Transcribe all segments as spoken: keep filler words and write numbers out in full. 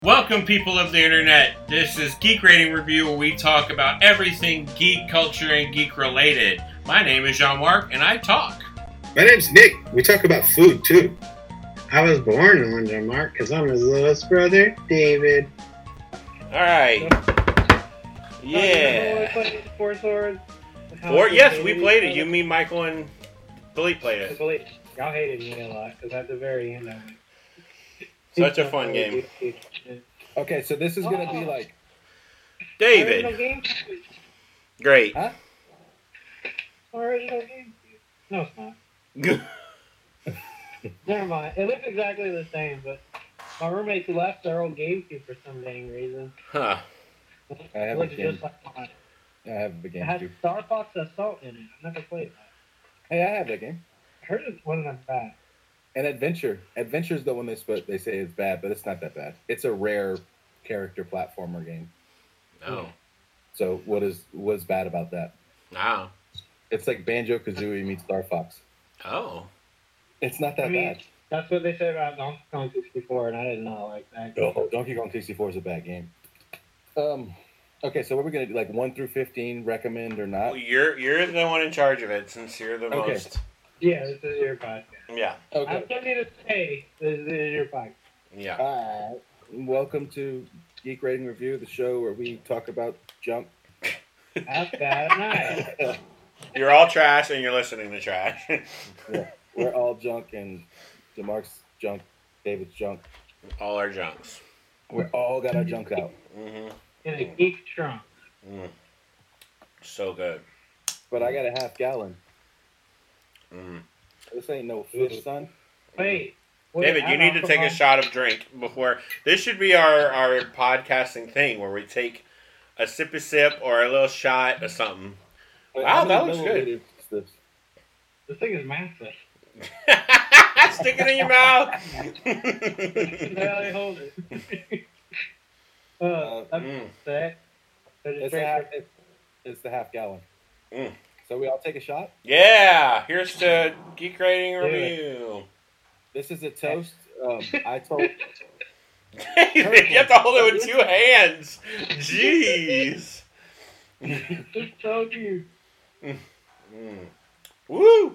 Welcome, people of the internet. This is Geek Rating Review, where we talk about everything geek culture and geek related. My name is Jean-Marc, and I talk. My name's Nick. We talk about food, too. I was born in Windsor, Mark, because I'm his littlest brother, David. Alright. Yeah. Four Swords? Four? Yes, we played it. You, me, Michael, and Philippe played it. Y'all hated me a lot, because at the very end of it. Such a fun game. Okay, so this is going to be like... David. Original game? Great. Huh? Original game? No, it's not. Never mind. It looks exactly the same, but my roommates left their old GameCube for some dang reason. Huh. I have It a looks game. just like mine. I have a It game has too. Star Fox Assault in it. I've never played that. Hey, I have that game. I heard it wasn't that bad. And Adventure. Adventure's the one they sp- they say is bad, but it's not that bad. It's a rare character platformer game. No. So what is what is bad about that? No. It's like Banjo-Kazooie meets Star Fox. Oh. It's not that I mean, bad. that's what they said about Donkey Kong sixty-four, and I did not like that. Oh, Donkey Kong sixty-four is a bad game. Um, okay, so what are we gonna do? Like one through fifteen, recommend or not? Well, you're you're the one in charge of it, since you're the Okay. most. Yeah, this is your podcast. Yeah. I Okay. still need to say this is your podcast. Yeah. All right. Welcome to Geek Rating Review, the show where we talk about junk. That's bad. Nice. You're all trash, and you're listening to trash. Yeah, we're all junk, and DeMarc's junk, David's junk. All our junks. We all got our junk out. Mm-hmm. In a geek trunk. Mm. So good. But I got a half gallon. Mm. This ain't no fish, son. Wait. wait David, you I need to don't- take a shot of drink before. This should be our, our podcasting thing where we take a sip of sip or a little shot of something. Wait, Wow, how that many looks good. milliliters is this? This thing is massive. Stick it in your mouth. How they hold it. uh, that's Mm. sick. So just It's, a drink half, it. it's, it's the half gallon. Mm. So we all take a shot. Yeah, here's the Geek Rating Do it. Review. This is a toast. Um, I told. You have to hold it with two hands. Jeez. It's so cute. Mm. Woo.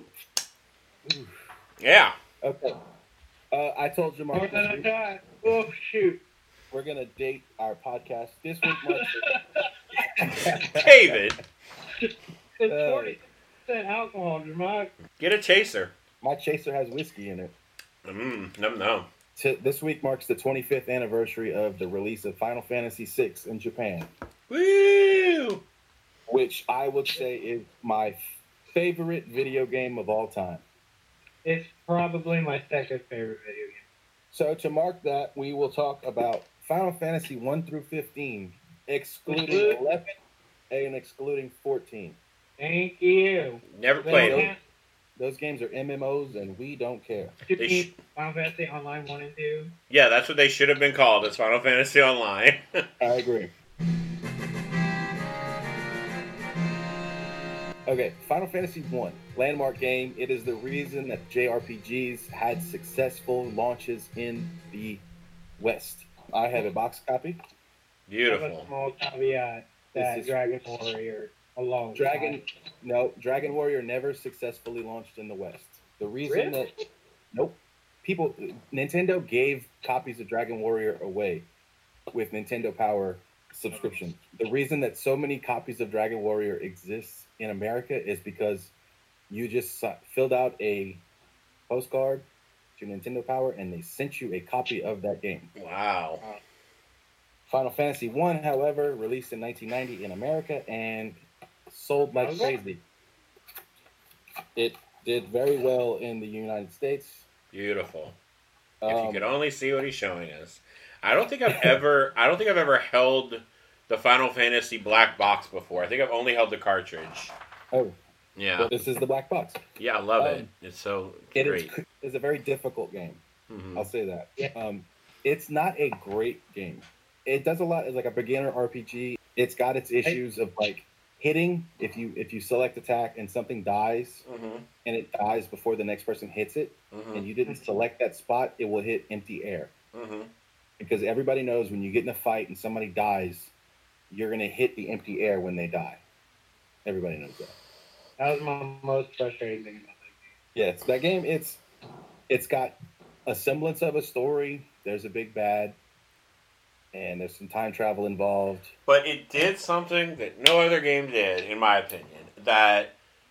Yeah. Okay. Uh, I told More Jamar than this a week shot. Oh, shoot. we're gonna date our podcast this week. March. David, It's Uh, forty percent alcohol, Jamal. get a chaser. My chaser has whiskey in it. Mm, no, no. T- this week marks the twenty-fifth anniversary of the release of Final Fantasy six in Japan, Woo! which I would say is my favorite video game of all time. It's probably my second favorite video game. So to mark that, we will talk about Final Fantasy one through fifteen, excluding eleven and excluding fourteen. Thank you. Never played Those- it. Those games are M M Os, and we don't care. They sh- Final Fantasy Online one and two. Yeah, that's what they should have been called. It's Final Fantasy Online. I agree. Okay, Final Fantasy one, landmark game. It is the reason that J R P Gs had successful launches in the West. I have a box copy. I have a Beautiful. small caveat that This is- Dragon Warrior along Dragon, no, Dragon Warrior never successfully launched in the West. The reason Really? that, nope, people, Nintendo gave copies of Dragon Warrior away with Nintendo Power subscription. The reason that so many copies of Dragon Warrior exists in America is because you just si- filled out a postcard to Nintendo Power and they sent you a copy of that game. Wow. Final Fantasy one, however, released in nineteen ninety in America and sold like Okay. crazy. It did very well in the United States. Beautiful. If Um, you could only see what he's showing us. I don't think I've ever I don't think I've ever held the Final Fantasy black box before. I think I've only held the cartridge. oh, Yeah. well, this is the black box. Yeah, I love it. Um, It's so It is great. it's a very difficult game. Mhm. I'll say that. Yeah. Um, it's not a great game. It does a lot. It's like a beginner R P G. It's got its issues of like hitting. If you if you select attack and something dies Mhm. and it dies before the next person hits it, Mhm. and you didn't select that spot, it will hit empty air. Mhm. because everybody knows when you get in a fight and somebody dies, you're gonna hit the empty air when they die. Everybody knows that. That was my most frustrating thing about that game. Yeah, it's that game. It's it's got a semblance of a story. There's a big bad, and there's some time travel involved. But it did something that no other game did, in my opinion. That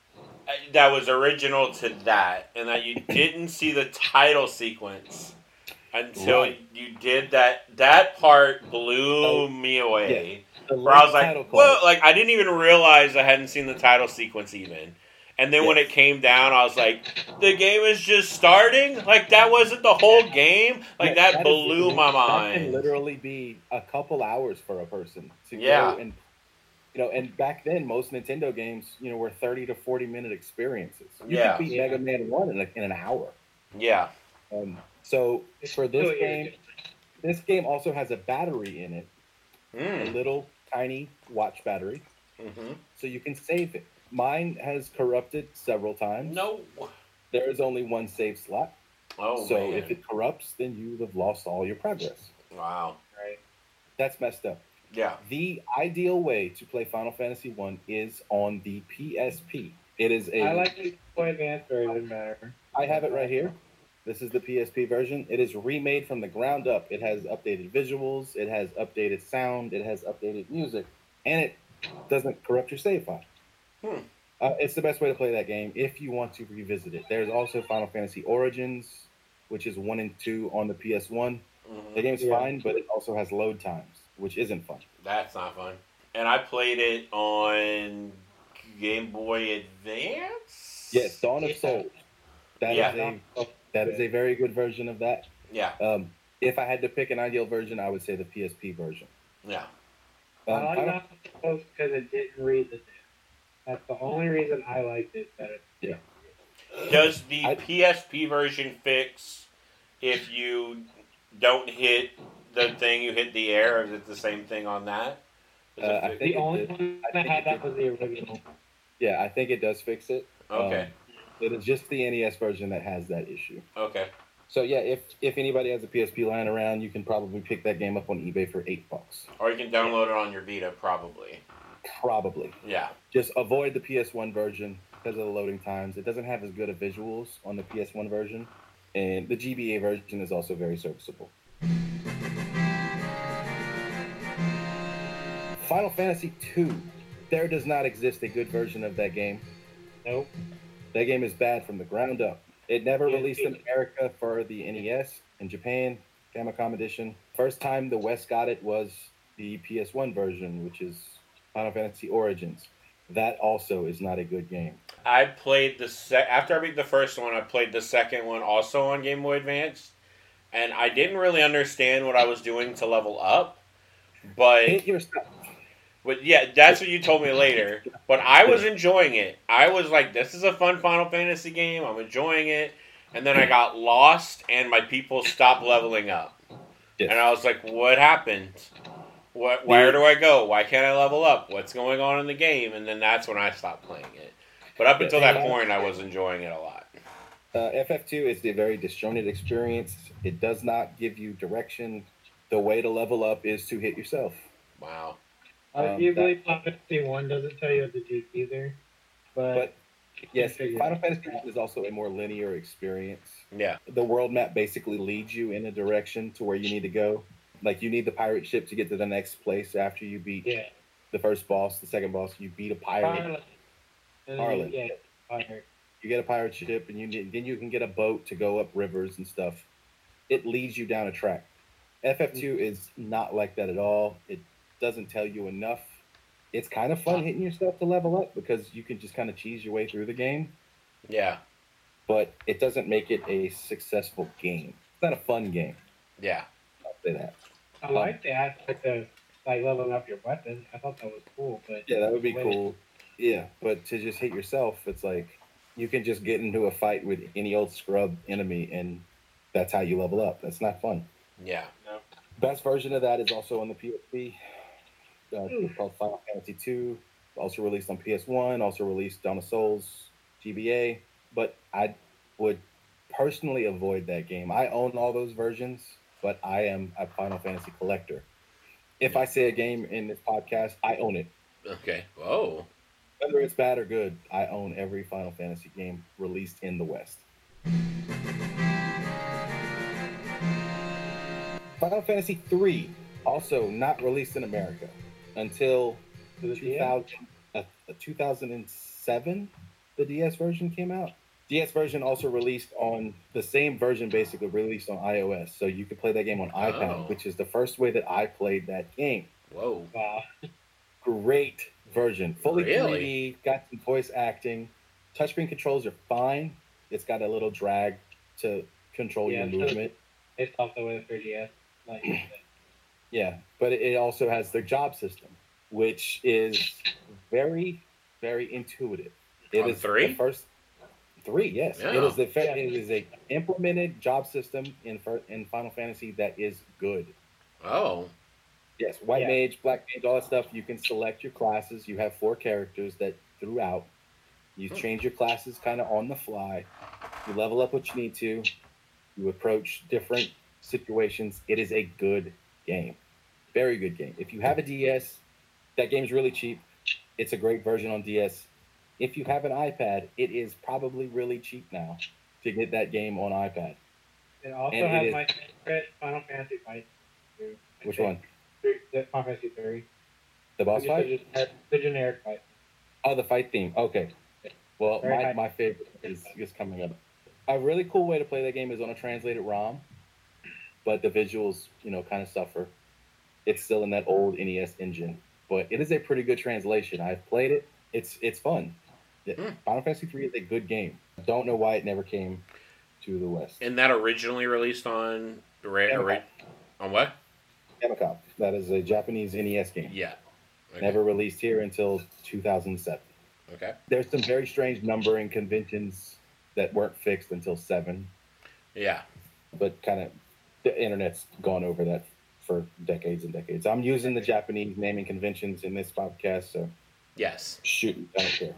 that was original to that, and that you didn't see the title sequence until Right. you did that. That part blew Oh, me away. The Where I was late like, title card. well, like I didn't even realize I hadn't seen the title sequence even. And then when Yes. it came down, I was like, the game is just starting? Like that wasn't the whole game? Like Yeah, that is- blew my That can mind. literally be a couple hours for a person to Yeah. go and, you know, and back then most Nintendo games, you know, were thirty to forty minute experiences. You Yeah. could beat Yeah. Mega Man One in, a, in an hour. Yeah. Um, so It's for this really game, good. this game also has a battery in it, a Mm. little tiny watch battery, Mm-hmm. so you can save it. Mine has corrupted several times. No. There is only one save slot, Oh, so man. if it corrupts, then you have lost all your progress. Wow. Right. That's messed up. Yeah. The ideal way to play Final Fantasy One is on the P S P. It is a. I like the Boy Advance version better. I have it right here. This is the P S P version. It is remade from the ground up. It has updated visuals. It has updated sound. It has updated music, and it doesn't corrupt your save file. Hmm. Uh, it's the best way to play that game if you want to revisit it. There's also Final Fantasy Origins, which is one and two on the P S one. The Mhm. game's Yeah. fine, but it also has load times, which isn't fun. That's not fun. And I played it on Game Boy Advance? Yes, Dawn of Yeah. Souls. That is Yeah. a that is a very good version of that. Yeah. Um, if I had to pick an ideal version, I would say the P S P version. Yeah. I Um, like Final- Dawn of Souls because it didn't read the disc. That's the only reason I liked it better. Yeah. Does the I- P S P version fix if you don't hit the thing, you hit the air? Or is it the same thing on that? Does it Uh, I fix- think The it only did. one I that think had it that did. was the original. Yeah, I think it does fix it. okay. Um, it is just the N E S version that has that issue. Okay. So yeah, if if anybody has a P S P lying around, you can probably pick that game up on eBay for eight bucks. Or you can download it on your Vita, probably. Probably. Yeah. Just avoid the P S one version because of the loading times. It doesn't have as good of visuals on the P S one version, and the G B A version is also very serviceable. Final Fantasy two. There does not exist a good version of that game. Nope. That game is bad from the ground up. It never Yeah, released in it- America for the N E S. In Japan, Famicom Edition. First time the West got it was the P S one version, which is Final Fantasy Origins. That also is not a good game. I played the sec after I beat the first one. I played the second one also on Game Boy Advance, and I didn't really understand what I was doing to level up. But Hit your stuff. but yeah, that's what you told me later. But I was enjoying it. I was like, "This is a fun Final Fantasy game. I'm enjoying it." And then I got lost, and my people stopped leveling up, Yes. and I was like, "What happened? What? Where do I go? Why can't I level up? What's going on in the game?" And then that's when I stopped playing it. But up until that point, I was enjoying it a lot. Uh, F F two is a very disjointed experience. It does not give you direction. The way to level up is to hit yourself. Wow. Um, Arguably, Final Fantasy One doesn't tell you what to do either. But, But yes, figure it Final out. Fantasy one is also a more linear experience. Yeah. The world map basically leads you in a direction to where you need to go. Like you need the pirate ship to get to the next place after you beat yeah, the first boss, the second boss. You beat a pirate. Harlan. And then Harlan. you- Yeah, pirate. You get a pirate ship, and you need, then you can get a boat to go up rivers and stuff. It leads you down a track. F F two is not like that at all. It doesn't tell you enough. It's kind of fun hitting yourself to level up because you can just kind of cheese your way through the game, Yeah. but it doesn't make it a successful game. It's not a fun game. Yeah. I'll say that. I like the aspect of like leveling up your weapon. I thought that was cool, but Yeah, that would be Wait. cool. Yeah, but to just hit yourself, it's like you can just get into a fight with any old scrub enemy, and that's how you level up. That's not fun. Yeah. Best version of that is also on the P S P. Uh, Hmm. it's called Final Fantasy two. Also released on P S one. Also released Dawn of Souls, G B A. But I would personally avoid that game. I own all those versions, but I am a Final Fantasy collector. If I say a game in this podcast, I own it. Okay. Whoa. Whether it's bad or good, I own every Final Fantasy game released in the West. Final Fantasy three, also not released in America until two thousand, uh, two thousand seven, the D S version came out. D S version also released on the same version, basically released on iOS. So you could play that game on iPad, Oh. which is the first way that I played that game. Whoa. Wow. Great version. Fully Really? three D, got some voice acting. Touchscreen controls are fine. It's got a little drag to control Yeah, your so- movement. It's off the way of three D S. Like you said. Yeah, but it- it also has the job system, which is very, very intuitive. It On is three? the first three. Yes, it Yeah. is the fa- it is a implemented job system in fir- in Final Fantasy that is good. Oh. Yes, white Yeah. mage, black mage, all that stuff. You can select your classes. You have four characters that throughout. You Hmm. change your classes kind of on the fly. You level up what you need to. You approach different situations. It is a good game. Very good game. If you have a D S, that game's really cheap. It's a great version on D S. If you have an iPad, it is probably really cheap now to get that game on iPad. It also And it has is- my favorite Final Fantasy fight. too. I Which think. one? Three- The Final Fantasy three. The boss Just fight? The generic, the generic fight. Oh, the fight theme. Okay. Well, Very my, high. my favorite is, is coming up. A really cool way to play that game is on a translated ROM, but the visuals, you know, kind of suffer. It's still in that old N E S engine, but it is a pretty good translation. I've played it. It's it's fun. Yeah, Hmm. Final Fantasy three is a good game. Don't know why it never came to the West. And that originally released on the ra- Famicom. ori- on what? Famicom. That is a Japanese N E S game. Yeah. Okay. Never released here until two thousand seven. Okay. There's some very strange numbering conventions that weren't fixed until seven. Yeah. But kind of the internet's gone over that for decades and decades. I'm using the Japanese naming conventions in this podcast, so Yes. shoot, I don't care.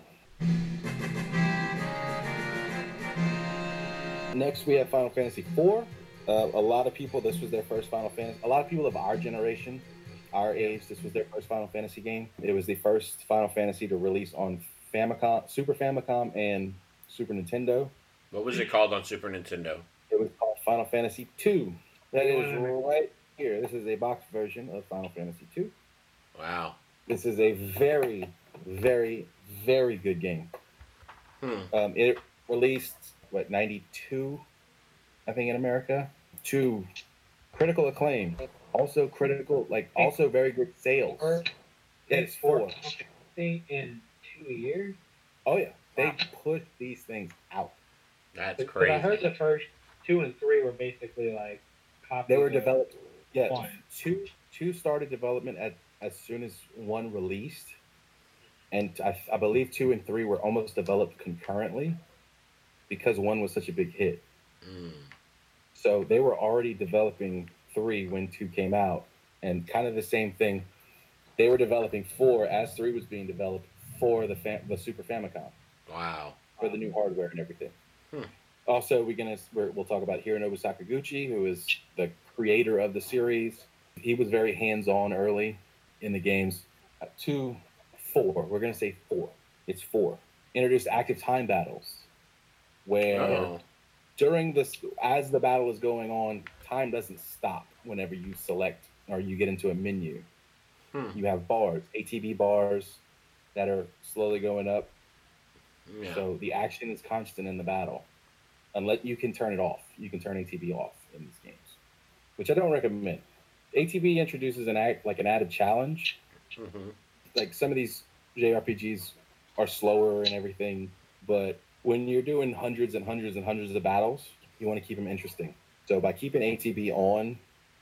Next, we have Final Fantasy four. Uh, a lot of people, this was their first Final Fantasy. A lot of people of our generation, our age, this was their first Final Fantasy game. It was the first Final Fantasy to release on Famicom, Super Famicom, and Super Nintendo. What was it called on Super Nintendo? It was called Final Fantasy two. That is Wow. right here. This is a box version of Final Fantasy two. Wow. This is a very, very, very good game. Hmm. Um, it released, what, ninety-two, I think, in America, to critical acclaim. Also critical, like, also very good sales. Or Yeah, it's four. in two years. Oh, yeah. They Wow. push these things out. That's Because crazy. I heard the first two and three were basically like copies. They were of developed, yeah, one. two, two started development at as soon as one released. And I, I believe two and three were almost developed concurrently because one was such a big hit. Mm. So they were already developing three when two came out, and kind of the same thing. They were developing four as three was being developed for the fam- the Super Famicom Wow. for the new hardware and everything. Hmm. Also, we're gonna we're, we'll talk about Hironobu Sakaguchi, who is the creator of the series. He was very hands-on early in the games. Uh, two, four. We're gonna say four. It's four. Introduced active time battles, where Oh. during this as the battle is going on, time doesn't stop whenever you select or you get into a menu. Hmm. You have bars, A T B bars that are slowly going up. Yeah. So the action is constant in the battle. Unless you can turn it off. You can turn A T B off in these games, which I don't recommend. A T B introduces an act like an added challenge. hmm Like some of these J R P Gs are slower and everything, but when you're doing hundreds and hundreds and hundreds of battles, you want to keep them interesting. So by keeping A T B on,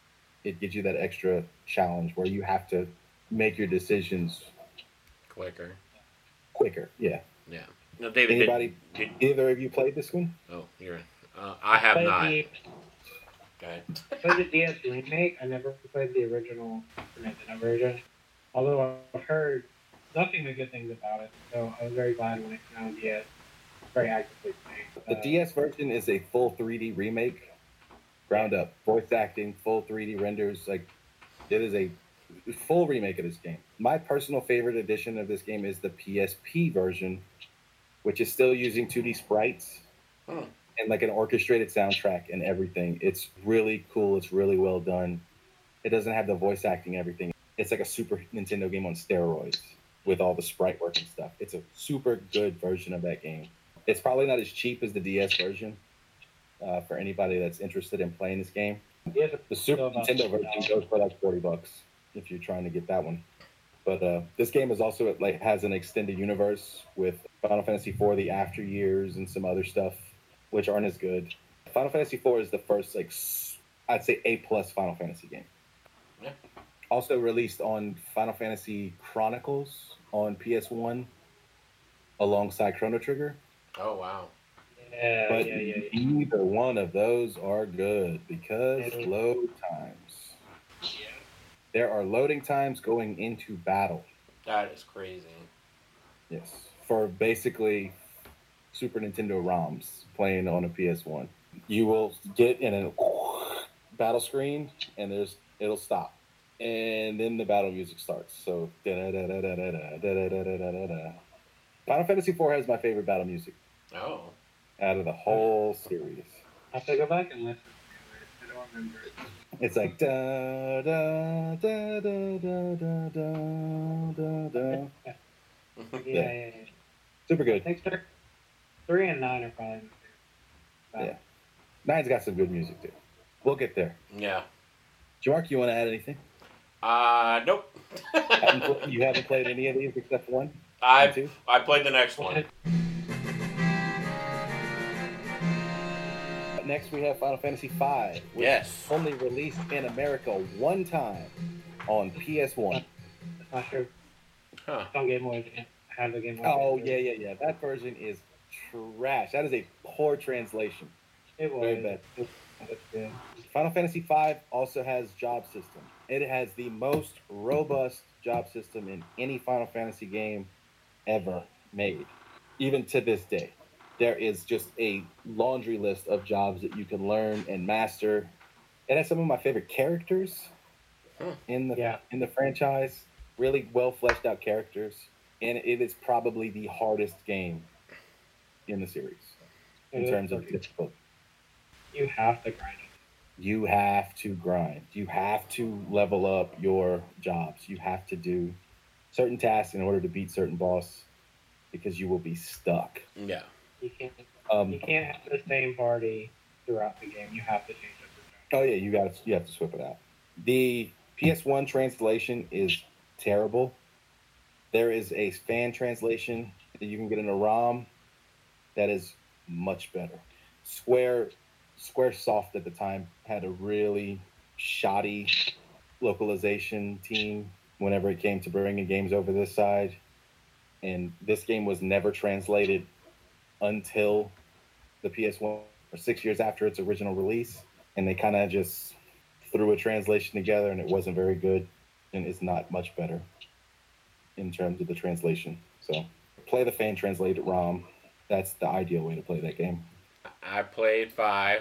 it gives you that extra challenge where you have to make your decisions Quicker. quicker. Yeah. Yeah. No, David. did- Anybody? Did, Either of you played this one? oh, you're. Uh, I have played not. The, Go ahead. I played the D S remake. I never played the original Nintendo version. Although I've heard nothing but good things about it, so I was very glad when it came out on D S. Very actively playing. The Uh, D S version is a full three D remake. ground up, voice acting, full three D renders. Like it is a full remake of this game. My personal favorite edition of this game is the P S P version, which is still using two D sprites Hmm. and like an orchestrated soundtrack and everything. It's really cool. It's really well done. It doesn't have the voice acting, everything. It's like a Super Nintendo game on steroids with all the sprite work and stuff. It's a super good version of that game. It's probably not as cheap as the D S version uh, for anybody that's interested in playing this game. Yes, The Super Still about Nintendo forty version dollars. goes for like forty bucks if you're trying to get that one. But uh, this game is also like has an extended universe with Final Fantasy four, the After Years, and some other stuff, which aren't as good. Final Fantasy four is the first like s- I'd say A plus Final Fantasy game. Yeah. Also released on Final Fantasy Chronicles on P S one alongside Chrono Trigger. Oh wow. Yeah, But yeah, yeah, yeah. neither one of those are good because Yeah. load times. There are loading times going into battle. That is crazy. Yes. For basically Super Nintendo ROMs playing on a P S one. You will get in a battle screen and there's it'll stop. And then the battle music starts. So da-da-da-da-da-da-da-da-da-da-da. Final Fantasy four has my favorite battle music Oh. out of the whole series. I have to go back and listen to it. I don't remember it. It's like da da da da da da da da da. Yeah, yeah, yeah. Super I good. think three, three and nine are probably my favorite. Yeah. Nine's got some good music too. We'll get there. Yeah. Jamark, you want to add anything? Uh nope. Haven't pl- you haven't played any of these except one? I Two? I played the next one. Next, we have Final Fantasy five, which Yes. only released in America one time on P S one. That's not true. Huh. It's on Game Boy. I have the Game Boy. Oh, yeah, yeah, yeah. That version is trash. That is a poor translation. It was. Very bad. It's good. Final Fantasy five also has job system. It has the most robust job system in any Final Fantasy game ever made, even to this day. There is just a laundry list of jobs that you can learn and master. It has some of my favorite characters Hmm. in the Yeah. in the franchise. Really well fleshed out characters, and it is probably the hardest game in the series It in is terms of pretty- difficulty. You have to grind it. You have to grind. You have to level up your jobs. You have to do certain tasks in order to beat certain boss because you will be stuck. Yeah. You can't. Um, You can't have the same party throughout the game. You have to change up your oh yeah, you got you have to swip it out. The P S one translation is terrible. There is a fan translation that you can get in a ROM that is much better. Square Squaresoft at the time had a really shoddy localization team whenever it came to bringing games over this side, and this game was never translated until the P S one or six years after its original release, and they kind of just threw a translation together, and it wasn't very good, and it's not much better in terms of the translation. So play the fan translated ROM. That's the ideal way to play that game. I played five.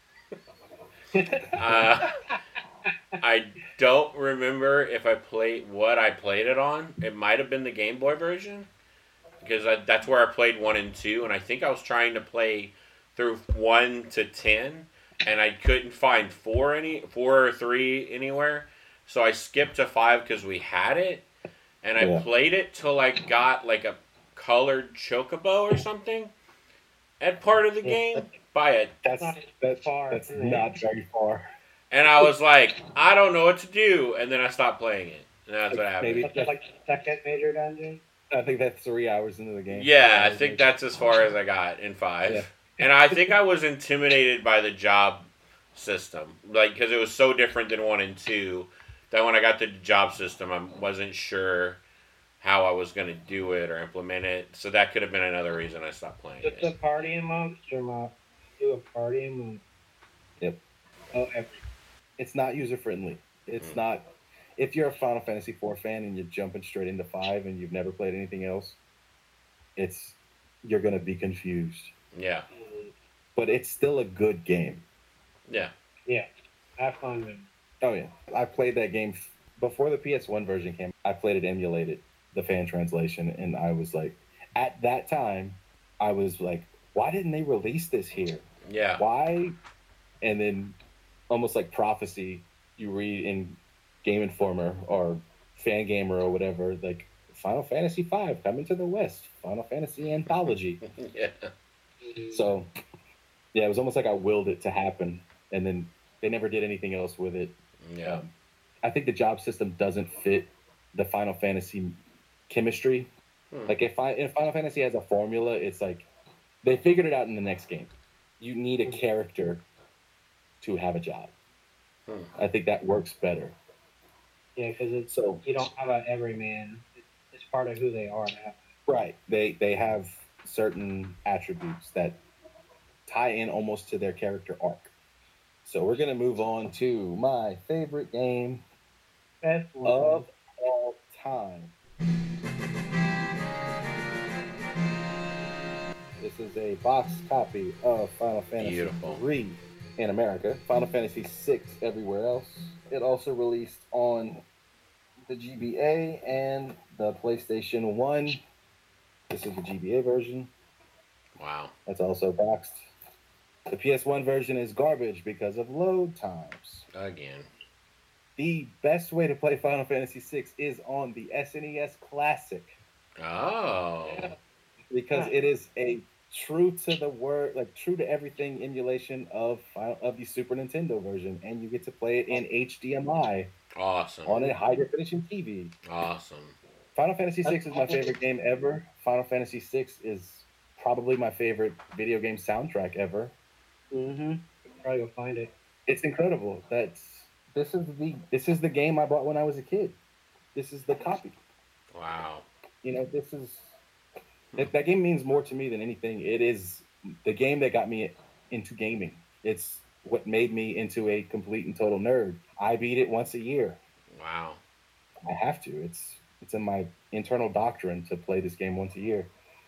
Uh, I don't remember if I played what I played it on. It might have been the Game Boy version because I, that's where I played one and two, and I think I was trying to play through one to ten, and I couldn't find four any four or three anywhere, so I skipped to five because we had it, and I Yeah. played it till I got like a colored chocobo or something at part of the Yeah. game by it. That's not that's, far, that's is it? not very far. And I was like, I don't know what to do. And then I stopped playing it. And that's what happened. Maybe. That's like the second major dungeon. I think that's three hours into the game. Yeah, I think that's as far as I got in five. Yeah. And I think I was intimidated by the job system. Like, because it was so different than one and two that when I got the job system, I wasn't sure how I was going to do it or implement it. So that could have been another reason I stopped playing Just a it. party amongst your mom. Do a party amongst. Yep. Oh, every. It's not user friendly. It's Mm. not. If you're a Final Fantasy four fan and you're jumping straight into five and you've never played anything else, it's you're gonna be confused. Yeah. Mm, But it's still a good game. Yeah. Yeah, have fun with it. Oh yeah, I played that game f- before the P S one version came. I played it emulated, the fan translation, and I was like, at that time, I was like, why didn't they release this here? Yeah. Why? And then, almost like prophecy, you read in Game Informer or Fangamer or whatever, like Final Fantasy V coming to the West, Final Fantasy Anthology. Yeah. So, yeah, it was almost like I willed it to happen, and then they never did anything else with it. Yeah. Um, I think the job system doesn't fit the Final Fantasy chemistry. Hmm. Like if, I, if Final Fantasy has a formula, it's like they figured it out in the next game. You need a character to have a job. Hmm. I think that works better. Yeah, because it's So you don't have a everyman. It's, it's part of who they are. To have. right, they they have certain attributes that tie in almost to their character arc. So we're gonna move on to my favorite game Best one. of all time. This is a box copy of Final Fantasy Beautiful. three in America, Final Fantasy six everywhere else. It also released on the G B A and the PlayStation one. This is the G B A version. Wow. That's also boxed. The P S one version is garbage because of load times. Again. The best way to play Final Fantasy six is on the S N E S Classic Oh. because it is a true to the word, like true to everything emulation of of the Super Nintendo version, and you get to play it in H D M I Awesome. on a high definition T V. Awesome. Final Fantasy six is my favorite game ever. Final Fantasy six is probably my favorite video game soundtrack ever. Mm-hmm. Probably go find it. It's incredible. That's this is the this is the game I bought when I was a kid. This is the copy. Wow. You know, this is that, that game means more to me than anything. It is the game that got me into gaming. It's what made me into a complete and total nerd. I beat it once a year. Wow. I have to. It's it's in my internal doctrine to play this game once a year.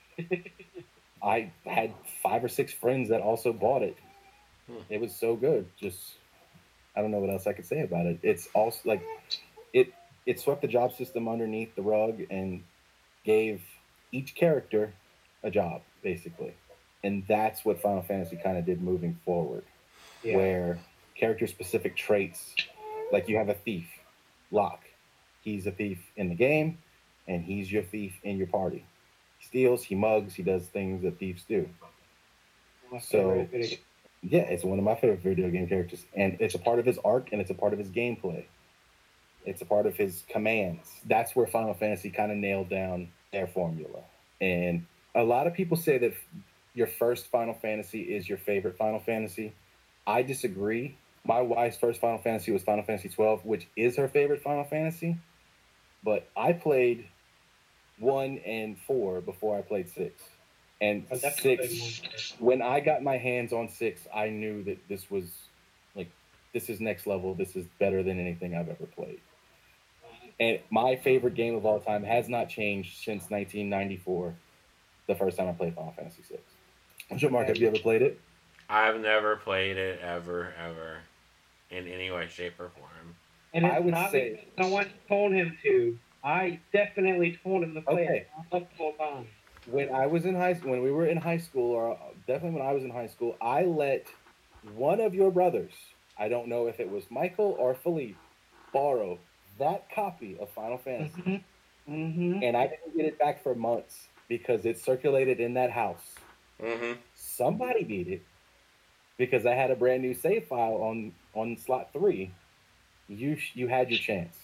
I had five or six friends that also bought it. Hmm. It was so good. Just I don't know what else I could say about it. It's also like it it swept the job system underneath the rug and gave each character a job, basically. And that's what Final Fantasy kind of did moving forward. Yeah. Where character specific traits, like you have a thief, Locke. He's a thief in the game, and he's your thief in your party. He steals, he mugs, he does things that thieves do. My So, favorite video game. yeah, it's one of my favorite video game characters. And it's a part of his arc, and it's a part of his gameplay. It's a part of his commands. That's where Final Fantasy kind of nailed down their formula. And a lot of people say that your first Final Fantasy is your favorite Final Fantasy. I disagree. My wife's first Final Fantasy was Final Fantasy twelve, which is her favorite Final Fantasy. But I played one and four before I played six. And But that's six, when I got my hands on six, I knew that this was like, this is next level. This is better than anything I've ever played. And my favorite game of all time has not changed since nineteen ninety-four, the first time I played Final Fantasy six. So, Mark, have you ever played it? I've never played it ever, ever, in any way, shape, or form. And it's I would not say- because no one told him to. I definitely told him to play Okay. it multiple times. When I was in high, when we were in high school, or definitely when I was in high school, I let one of your brothers, I don't know if it was Michael or Philippe, borrow that copy of Final Fantasy. Mm-hmm. Mm-hmm. And I didn't get it back for months because it circulated in that house. Mm-hmm. Somebody beat it because I had a brand new save file on on slot three. You sh- you had your chance.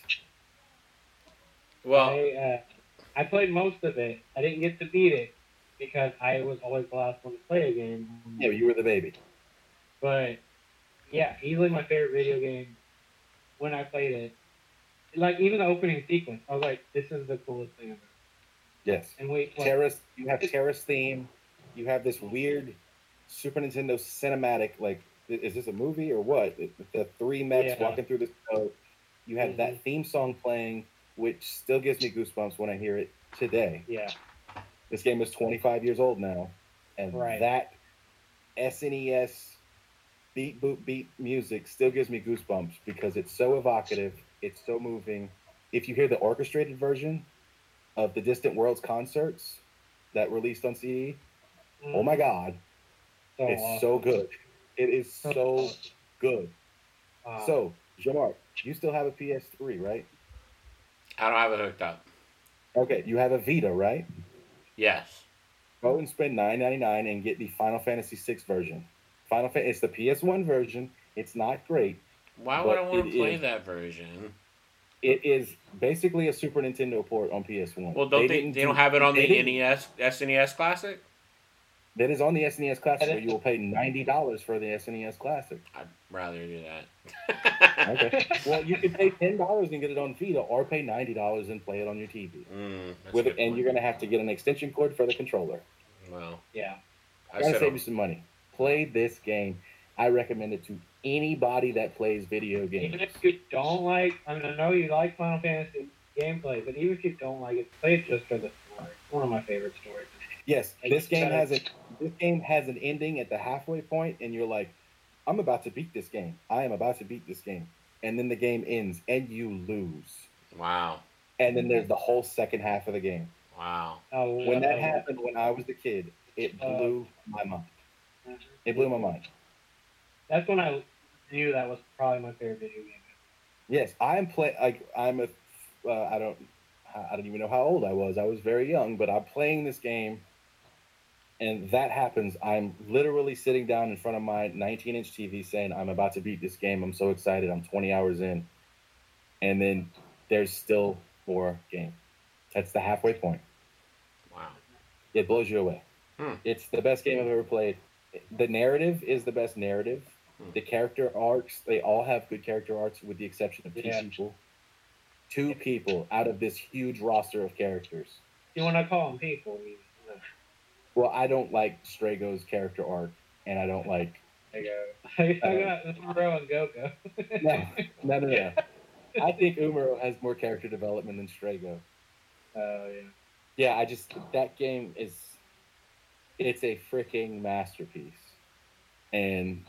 Well, I, uh, I played most of it. I didn't get to beat it because I was always the last one to play a game. Yeah, you were the baby. But yeah, easily my favorite video game when I played it. Like even the opening sequence, I was like, "This is the coolest thing ever." Yes. And we like, Terrace, you have Terrace theme. You have this weird Super Nintendo cinematic. Like, is this a movie or what? The, the three mechs Yeah. walking through the snow. You have Mhm. that theme song playing, which still gives me goosebumps when I hear it today. yeah, This game is twenty-five years old now, and Right. that S N E S beat boop beat music still gives me goosebumps because it's so evocative, it's so moving. If you hear the orchestrated version of the Distant Worlds concerts that released on C D, oh my god, So it's awesome. so good. It is so good. Wow. So, Jamar, you still have a P S three, right? I don't have it hooked up. Okay, you have a Vita, right? Yes. Go and spend nine ninety-nine and get the Final Fantasy six version. Final Fa- it's the P S one version. It's not great. Why would I But want it to play is- that version? It is basically a Super Nintendo port on P S one. Well, don't they? They, didn't don't do- have it on they the didn't- N E S, S N E S Classic. That is on the S N E S Classic, so you will pay ninety dollars for the S N E S Classic. I'd rather do that. Okay. Well, you could pay ten dollars and get it on Vita, or pay ninety dollars and play it on your T V. Mm, that's With a it, good and point. you're gonna have to get an extension cord for the controller. Well, Yeah. I Gotta said save you some money. Play this game. I recommend it to anybody that plays video games. Even if you don't like, I mean, I know you like Final Fantasy gameplay, but even if you don't like it, play it just for the story. It's one of my favorite stories. Yes, Like, this you game gotta- has a this game has an ending at the halfway point, and you're like, I'm about to beat this game. I am about to beat this game. And then the game ends and you lose. wow, And then there's the whole second half of the game. wow. Oh, When that uh, happened when I was a kid, it blew my mind. It blew my mind. That's when I knew that was probably my favorite video game. Yes, I'm play like I'm a uh, I don't I don't even know how old I was. I was very young, but I'm playing this game, and that happens. I'm literally sitting down in front of my nineteen inch T V saying, I'm about to beat this game. I'm so excited. I'm twenty hours in. And then there's still more game. That's the halfway point. Wow. It blows you away. Hmm. It's the best game I've ever played. The narrative is the best narrative. Hmm. The character arcs, they all have good character arcs with the exception of two Yeah. people. Two people out of this huge roster of characters. You want to call them people? You know, Well, I don't like Strago's character arc, and I don't like. they go. I got Umaro and Goku. No, no, no, no. I think Umaro has more character development than Strago. Oh yeah. Yeah, I just that game is it's a freaking masterpiece. And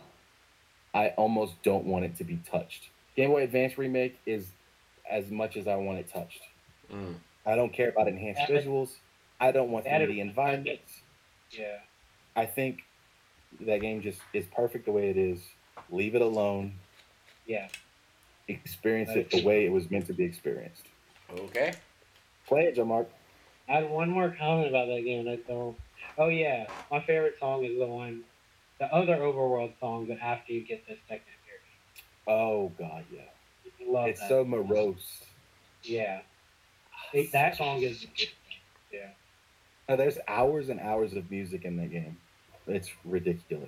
I almost don't want it to be touched. Game Boy Advance remake is as much as I want it touched. Mm. I don't care about enhanced Added- visuals. I don't want added- three D environments. Yeah. I think that game just is perfect the way it is. Leave it alone. Yeah. Experience it the way it was meant to be experienced. Okay. Play it, Jean-Marc. I had one more comment about that game. I don't. Oh yeah, my favorite song is the one, the other Overworld song, but after you get this second period. Oh God, yeah. I love It's that. so morose. Yeah. It- that song is. Yeah. Uh, there's hours and hours of music in that game. It's ridiculous.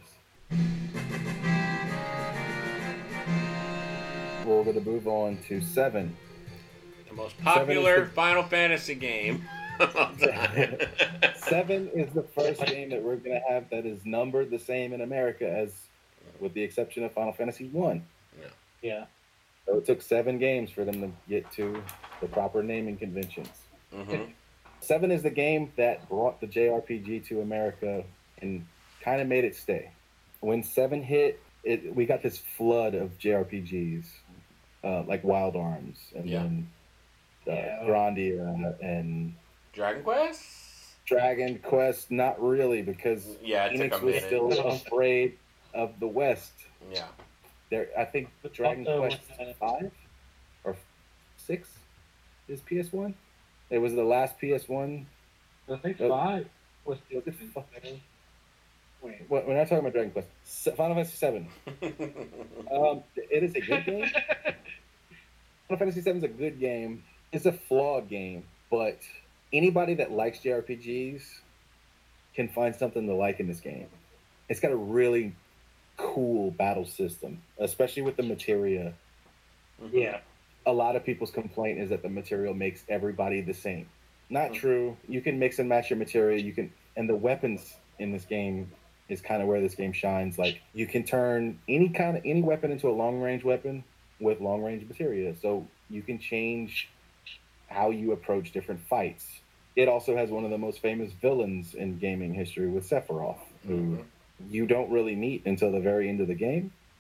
We're going to move on to seven. The most Seven is popular the- Final Fantasy game. of all time. Seven is the first game that we're going to have that is numbered the same in America as, with the exception of Final Fantasy One. Yeah. So it took seven games for them to get to the proper naming conventions. Mhm. Seven is the game that brought the J R P G to America and kind of made it stay. When Seven hit, it we got this flood of J R P Gs, uh, like Wild Arms and Yeah. then uh, Yeah. Grandia and Dragon Quest? Dragon Quest. Not really, because Yeah, it Phoenix took a was minute. still afraid of the West. Yeah. There, I think Dragon Also, Quest uh, five or six is P S one. It was the last P S one. I think Oh. five was Was the. it five? Wait. When we're not talking about Dragon Quest, Se- Final Fantasy seven. Um, it is a good game. Final Fantasy seven is a good game. It's a flawed game, but anybody that likes J R P Gs can find something to like in this game. It's got a really cool battle system, especially with the materia. Yeah. A lot of people's complaint is that the material makes everybody the same. Not true. You can mix and match your material. You can, and the weapons in this game is kind of where this game shines. Like you can turn any kind of any weapon into a long range weapon with long range materia. So you can change how you approach different fights. It also has one of the most famous villains in gaming history with Sephiroth, who Mhm. you don't really meet until the very end of the game.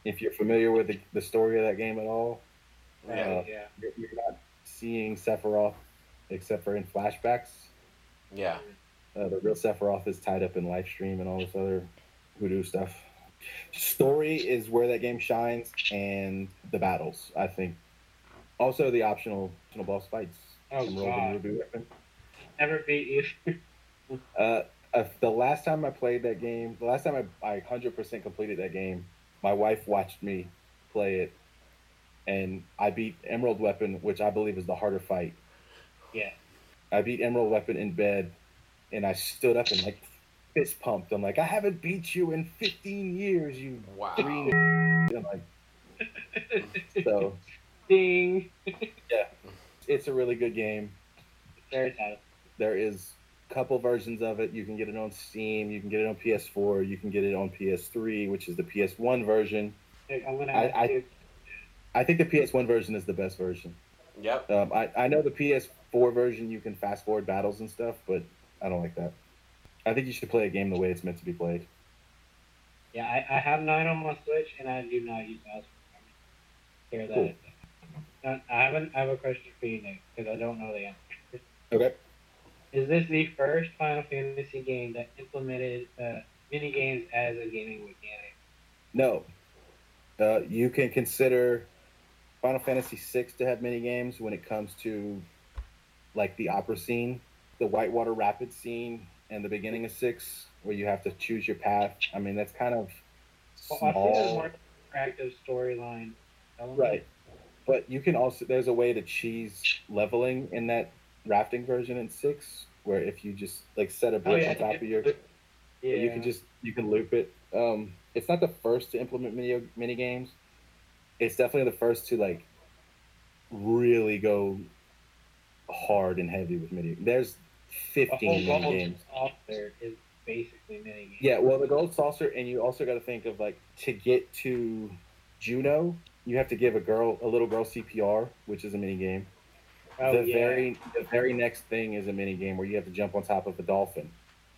If you're familiar with the, the story of that game at all, Right, Yeah. uh, yeah. you're, you're not seeing Sephiroth except for in flashbacks. Yeah. Uh, the real Sephiroth is tied up in live stream and all this other voodoo stuff. Story is where that game shines, and the battles, I think. Also, the optional, optional boss fights. Oh, Emerald God. and Ruby Weapon. Never beat you. Uh, uh, the last time I played that game, the last time I, I one hundred percent completed that game, my wife watched me play it, and I beat Emerald Weapon, which I believe is the harder fight. Yeah. I beat Emerald Weapon in bed, and I stood up and like fist pumped. I'm like, I haven't beat you in fifteen years, you Wow. green. I'm like, so Ding. it's a really good game. Very tight. There is a couple versions of it. You can get it on Steam. You can get it on P S four. You can get it on P S three, which is the P S one version. Hey, I'm gonna I- ask I- you. I think the P S one version is the best version. Yep. Um, I, I know the P S four version, you can fast forward battles and stuff, but I don't like that. I think you should play a game the way it's meant to be played. Yeah, I, I have nine on my Switch, and I do not use mouse. Hear that? Cool. Uh, I haven't. I have a question for you, Nick, because I don't know the answer. Okay. Is this the first Final Fantasy game that implemented uh, mini games as a gaming mechanic? No. Uh, you can consider Final Fantasy six to have mini games when it comes to like the opera scene, the Whitewater Rapids scene, and the beginning of six, where you have to choose your path. I mean, that's kind of Well, I see there's small. more interactive storyline element. Right. But you can also, there's a way to cheese leveling in that rafting version in six, where if you just like set a Oh, brick yeah. on top of your, Yeah. you can just, you can loop it. Um, it's not the first to implement mini, mini games. It's definitely the first to like really go hard and heavy with mini. There's The whole fifteen mini goal games. software is basically mini games. Yeah, well, the gold saucer, and you also got to think of like to get to Juno, you have to give a girl, a little girl C P R, which is a mini game. Oh, the yeah. very, the very next thing is a mini game where you have to jump on top of a dolphin.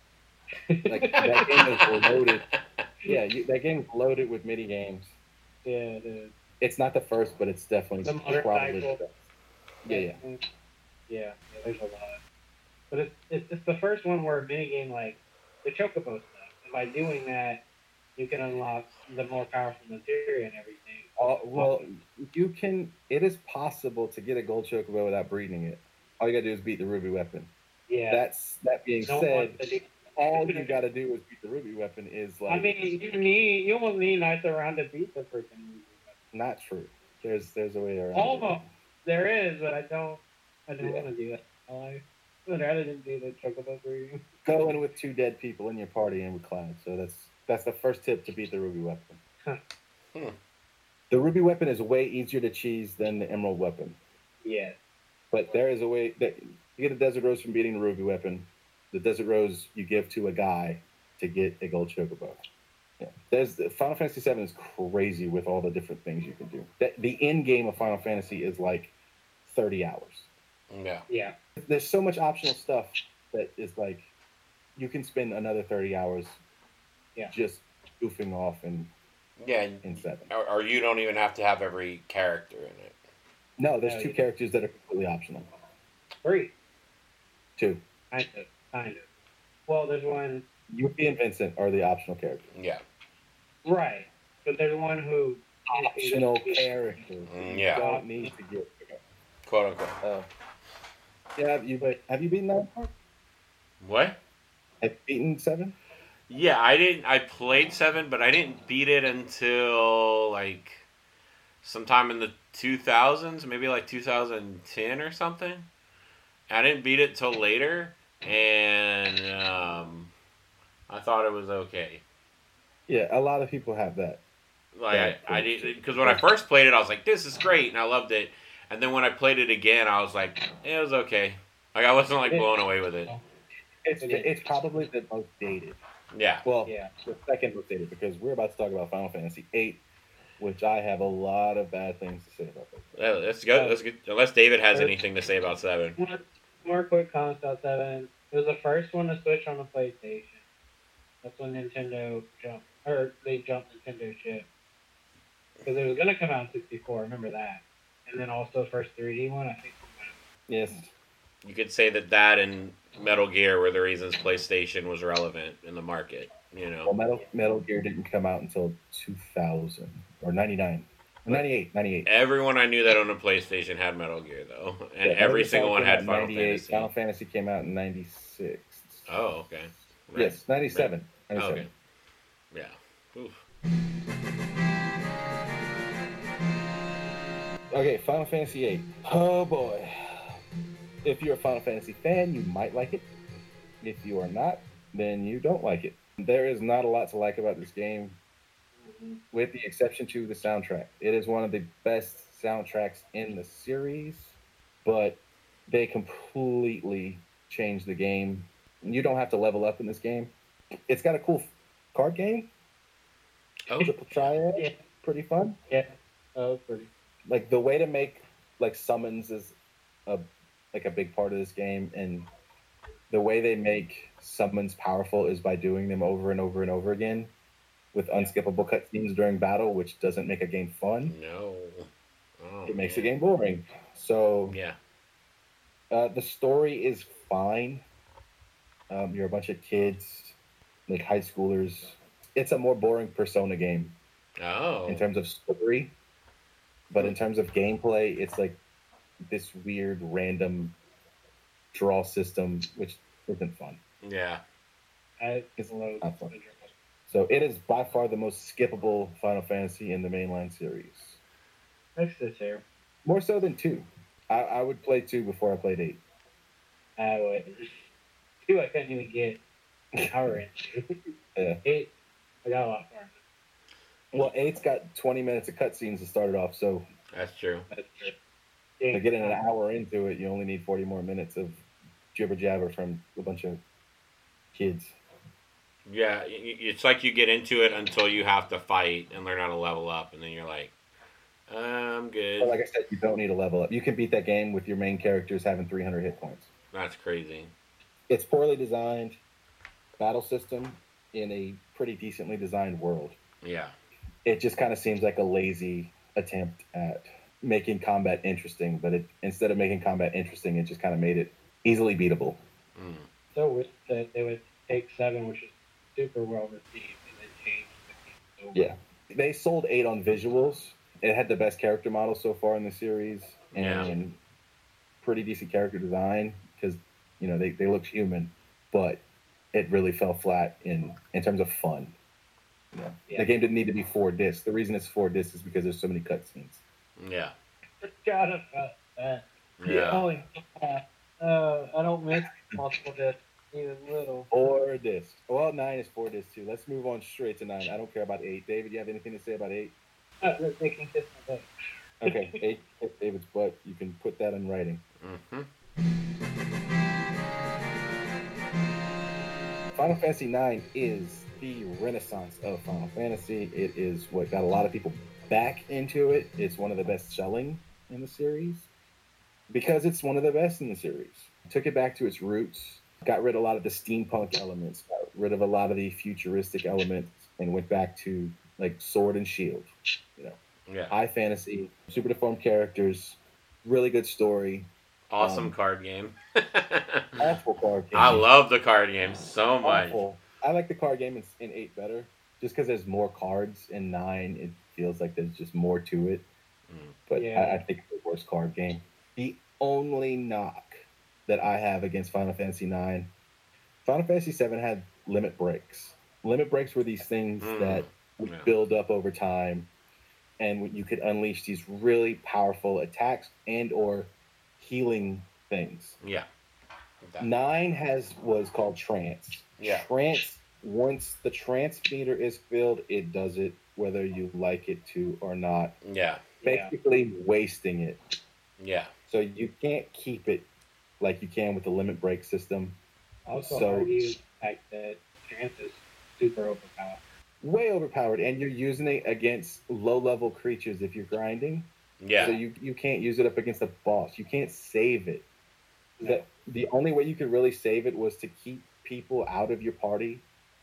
Like that game is loaded. Yeah, you, that game's loaded with mini games. Yeah, dude. It's not the first, but it's definitely The probably the motorcycle. best. Yeah, yeah. Yeah, yeah, there's a lot. But it's, it's, it's the first one where a minigame like the Chocobo stuff. And by doing that, you can unlock the more powerful materia and everything. Uh, well, you can. It is possible to get a gold chocobo without breeding it. All you gotta do is beat the ruby weapon. yeah. That's that being No one said, wants to do- all you gotta do is beat the ruby weapon. Is like I mean, you need you almost need nights around to beat the freaking. not true. There's there's a way around. it. Almost there is, but I don't. I don't Yeah. want to do that. I would rather than do the Chocobo breeding. Go in with two dead people in your party and with Cloud. So that's that's the first tip to beat the ruby weapon. Huh. Hmm. The ruby weapon is way easier to cheese than the emerald weapon, Yeah. but there is a way that you get a desert rose from beating the ruby weapon. The desert rose you give to a guy to get a gold chocobo. Yeah. There's Final Fantasy seven is crazy with all the different things you can do. The, the end game of Final Fantasy is like thirty hours. Yeah. Yeah. There's so much optional stuff that is like you can spend another thirty hours Yeah. just goofing off in, Yeah. and- in seven. Or, or you don't even have to have every character in it. No, there's No, two you- characters that are completely optional. Three. Two. Kind of. Kind of. Well, there's one. Yuffie and Vincent are the optional characters. Yeah. Right. But there's one who. Optional characters. Mm, You yeah. don't need to get. Quote unquote. Uh, yeah, have you have you beaten that part? What? Have you beaten seven? Yeah, I didn't. I played seven, but I didn't beat it until like sometime in the two thousands, maybe like two thousand ten or something. I didn't beat it till later, and um, I thought it was okay. Yeah, a lot of people have that. Like Yeah, I, I cool. did because when I first played it, I was like, "This is great," and I loved it. And then when I played it again, I was like, "It was okay." Like I wasn't like blown away with it. It's It is. it's probably the most dated. Yeah. Well, Yeah. the second most dated because we're about to talk about Final Fantasy eight, which I have a lot of bad things to say about. That. Yeah, let's go. Let's get. Unless David has anything to say about seven. More, more quick comments about seven. It was the first one to switch on the PlayStation. That's when Nintendo jumped, or they jumped Nintendo ship. Because it was going to come out in sixty-four, remember that. And then also the first three D one, I think. Yes. You could say that that and Metal Gear were the reasons PlayStation was relevant in the market. You know, Well, Metal Metal Gear didn't come out until two thousand or ninety-nine. ninety-eight, ninety-eight. everyone I knew that owned a PlayStation had Metal Gear though, and Yeah, every Metal Gear single one came out had in Final ninety-eight. Fantasy. Final Fantasy came out in ninety-six. Oh, okay. Right. Yes, ninety-seven. Oh, ninety-seven. okay. Yeah. Oof. Okay, Final Fantasy eight. Oh boy. If you're a Final Fantasy fan, you might like it. If you are not, then you don't like it. There is not a lot to like about this game, with the exception to the soundtrack. It is one of the best soundtracks in the series, but they completely changed the game. You don't have to level up in this game. It's got a cool card game. Oh, Triple Triad. Yeah. Pretty fun. Yeah. Oh, pretty. Like the way to make like summons is a like a big part of this game, and the way they make summons powerful is by doing them over and over and over again with unskippable cutscenes during battle, which doesn't make a game fun. no. Oh, It makes the man. game boring. So Yeah. uh, the story is fine. Um, you're a bunch of kids, like high schoolers. It's a more boring Persona game Oh. in terms of story, but in terms of gameplay, it's like this weird random draw system, which isn't fun. Yeah. I, It's loads not fun. of So it is by far the most skippable Final Fantasy in the mainline series. Next to two. More so than two. I, I would play two before I played eight. I would. Two, I couldn't even get an hour into. Yeah. Eight, I got a lot more. Well, eight's got twenty minutes of cutscenes to start it off, so That's true. That's true. to get an hour into it, you only need forty more minutes of jibber jabber from a bunch of kids. Yeah, y- y- it's like you get into it until you have to fight and learn how to level up, and then you're like, I'm good. But like I said, you don't need a level up. You can beat that game with your main characters having three hundred hit points. That's crazy. It's poorly designed battle system in a pretty decently designed world. Yeah. It just kind of seems like a lazy attempt at making combat interesting, but it instead of making combat interesting, it just kind of made it easily beatable. Mm. So wish that they would take seven, which is super well received, and then change the game. So Yeah. They sold eight on visuals. It had the best character model so far in the series, and Yeah. pretty decent character design because you know they, they looked human, but it really fell flat in in terms of fun. You know, Yeah. the game didn't need to be four discs. The reason it's four discs is because there's so many cutscenes. Yeah. Forgot about that. Yeah. Holy crap. Uh, I don't miss multiple discs even little. Four discs. Well, nine is four discs too. Let's move on straight to nine. I don't care about eight. David, you have anything to say about eight? Uh, they can kiss my butt. Okay, eight. hit David's butt. You can put that in writing. Mm-hmm. Final Fantasy nine is the renaissance of Final Fantasy. It is what got a lot of people back into it. It's one of the best selling in the series because it's one of the best in the series. Took it back to its roots, got rid of a lot of the steampunk elements, got rid of a lot of the futuristic elements, and went back to like sword and shield. You know, Yeah. high fantasy, super deformed characters, really good story. Awesome um, card game. Awful card game. I love the card game so much. Awful. I like the card game in, in eight better, just because there's more cards. In nine, it feels like there's just more to it. Mm. But Yeah. I, I think it's the worst card game. The only knock that I have against Final Fantasy nine, Final Fantasy seven had limit breaks. Limit breaks were these things Mm. that would Yeah. build up over time, and you could unleash these really powerful attacks and or healing things. Yeah. That- Nine has was called trance. Yeah. Trance. Once the trance meter is filled, it does it whether you like it to or not. Yeah. Yeah. Basically, wasting it. Yeah. So you can't keep it like you can with the limit break system. Also, So- argue the fact that Trance is super overpowered. Way overpowered, and you're using it against low level creatures if you're grinding. Yeah. So you, you can't use it up against a boss. You can't save it. No. The, the only way you could really save it was to keep people out of your party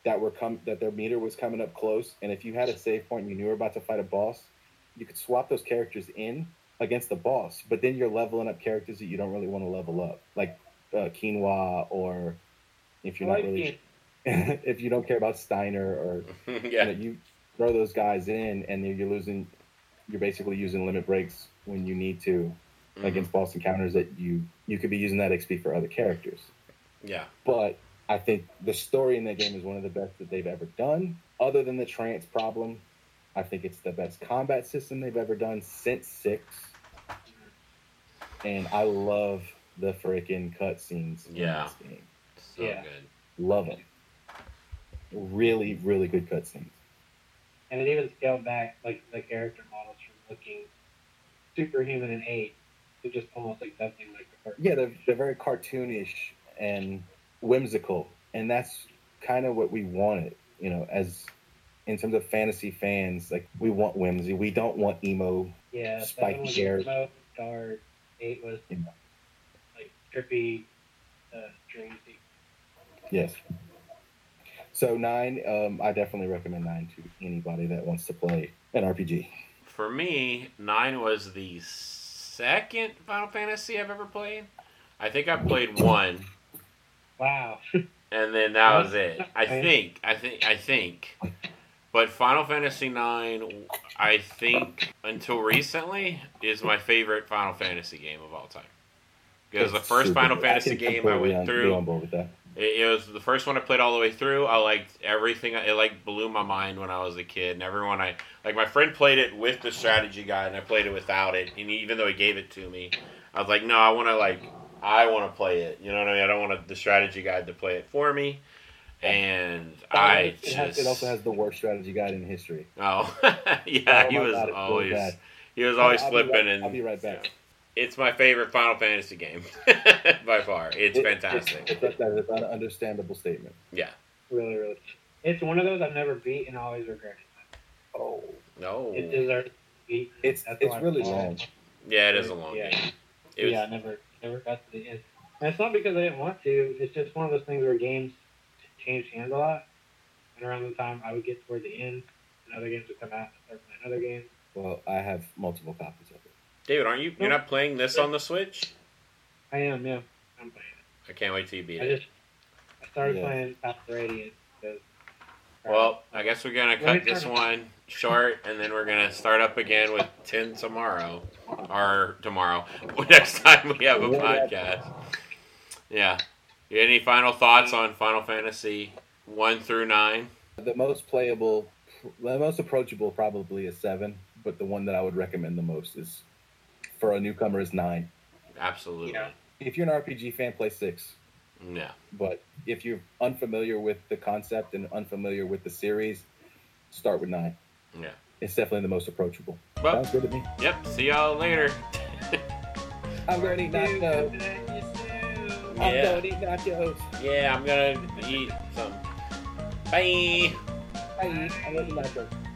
that were come that their meter was coming up close, and if you had a save point and you knew you were about to fight a boss, you could swap those characters in against the boss. But then you're leveling up characters that you don't really want to level up, like uh, Quinoa, or if you're I not like really if you don't care about Steiner, or yeah. you know, you throw those guys in, and then you're losing. You're basically using limit breaks when you need to Mhm. against boss encounters that you you could be using that X P for other characters. Yeah. But I think the story in that game is one of the best that they've ever done. Other than the trance problem, I think it's the best combat system they've ever done since six. And I love the freaking cutscenes Yeah. in this game. So Yeah. good. Love them. Really, really good cutscenes. And it even scaled back like the character models from looking superhuman in eight to just almost accepting like the first. Yeah, they're, they're very cartoonish and whimsical. And that's kind of what we wanted, you know, as in terms of fantasy fans. Like, we want whimsy. We don't want emo. Yeah, Spike seven was Garrett. emo, dark, eight was Yeah. like trippy, uh, dreamsy. Yes. So nine, um, I definitely recommend nine to anybody that wants to play an R P G. For me, nine was the second Final Fantasy I've ever played. I think I played one, Wow. and then that was it. I think, I think, I think. But Final Fantasy nine, I think, until recently, is my favorite Final Fantasy game of all time. Because the It's first super Final good. Fantasy can game I completely went on- be through, on board with that. it, it was the first one I played all the way through. I liked everything. It like blew my mind when I was a kid, and everyone I like. My friend played it with the strategy guide, and I played it without it. And even though he gave it to me, I was like, no, I want to like, I want to play it. You know what I mean? I don't want the strategy guide to play it for me. And I it, just has, it also has the worst strategy guide in history. oh yeah, Oh he my was God, it's really always bad. he was always I'll be flipping right- and I'll be right back. yeah. It's my favorite Final Fantasy game by far. It's It- fantastic. It's, it's, that is an understandable statement. Yeah. Really, really. It's one of those I've never beat and always regretted. Oh, No. It deserves to be. it's That's it's why I really bought long. it. Yeah, it is a long Yeah. game. It was, Yeah, I never, never got to the end. And it's not because I didn't want to. It's just one of those things where games change hands a lot. And around the time I would get toward the end, and other games would come out and start playing other games. Well, I have multiple copies of it. David, aren't you? You're not playing this on the Switch? I am, yeah. I'm playing I can't wait till you beat it. I it. just I started Yeah. playing Path of Radiant because. Well, I guess we're gonna Let cut me this turn- one short, and then we're gonna start up again with ten tomorrow, or tomorrow, next time we have a podcast. Yeah. You any final thoughts on Final Fantasy one through nine? The most playable, the most approachable probably is seven, but the one that I would recommend the most is, for a newcomer, is nine. Absolutely. Yeah. If you're an R P G fan, play six. Yeah. But if you're unfamiliar with the concept and unfamiliar with the series, start with nine. Yeah. It's definitely the most approachable. Well, Sounds good to me. yep. See y'all later. I'm going to eat nachos. I'm Yeah. going to eat nachos. Yeah, I'm gonna eat some. Bye. Bye. I love the nachos.